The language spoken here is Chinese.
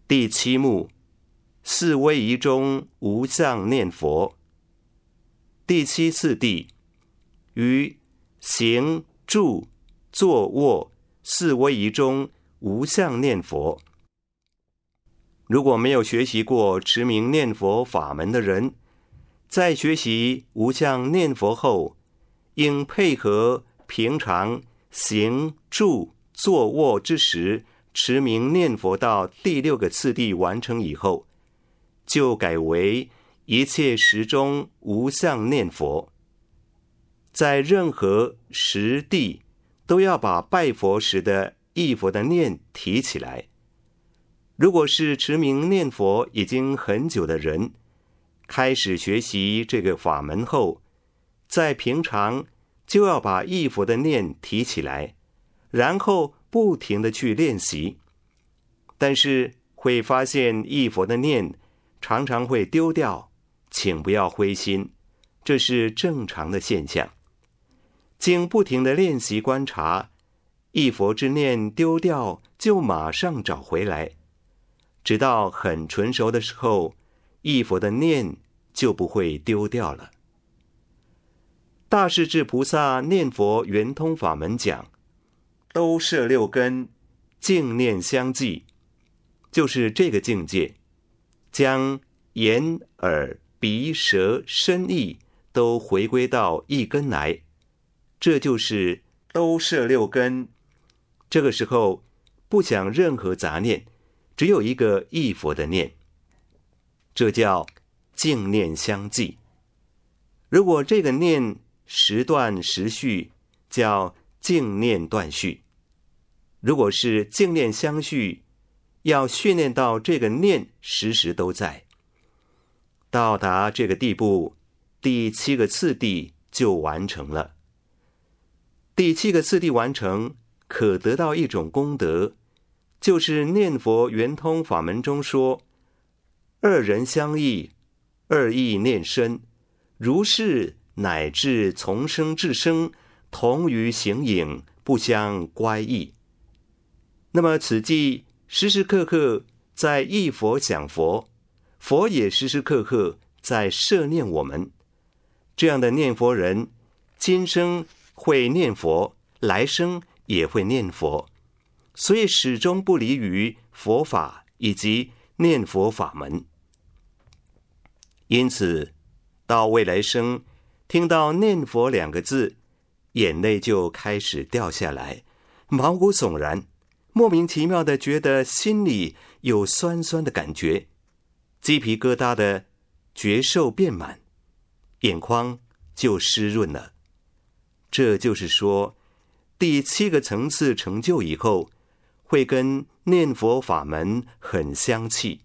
第七目，四威仪中无相念佛。第七次第，于行住坐卧四威仪中无相念佛。如果没有学习过持名念佛法门的人，在学习无相念佛后，应配合平常行住坐卧之时持名念佛到第六个次第完成以后，就改为一切时中无相念佛。在任何时地都要把拜佛时的忆佛的念提起来。如果是持名念佛已经很久的人，开始学习这个法门后，在平常就要把忆佛的念提起来，然后不停地去练习。但是会发现忆佛的念常常会丢掉，请不要灰心，这是正常的现象。经不停的练习观察，忆佛之念丢掉就马上找回来，直到很纯熟的时候，忆佛的念就不会丢掉了。大势至菩萨念佛圆通法门讲，都摄六根，净念相继，就是这个境界，将眼耳鼻舌身意都回归到一根来，这就是都摄六根。这个时候不想任何杂念，只有一个忆佛的念，这叫净念相继。如果这个念时断时续，叫净念断续。如果是净念相续，要训练到这个念时时都在。到达这个地步，第七个次第就完成了。第七个次第完成，可得到一种功德，就是念佛圆通法门中说，二人相忆，二意念深，如是乃至从生至生，同于形影，不相乖异。那么此即时时刻刻在忆佛想佛，佛也时时刻刻在摄念我们。这样的念佛人，今生会念佛，来生也会念佛，所以始终不离于佛法以及念佛法门。因此到未来生听到念佛两个字，眼泪就开始掉下来，毛骨悚然，莫名其妙的觉得心里有酸酸的感觉，鸡皮疙瘩的觉受遍满，眼眶就湿润了。这就是说，第七个层次成就以后，会跟念佛法门很相契。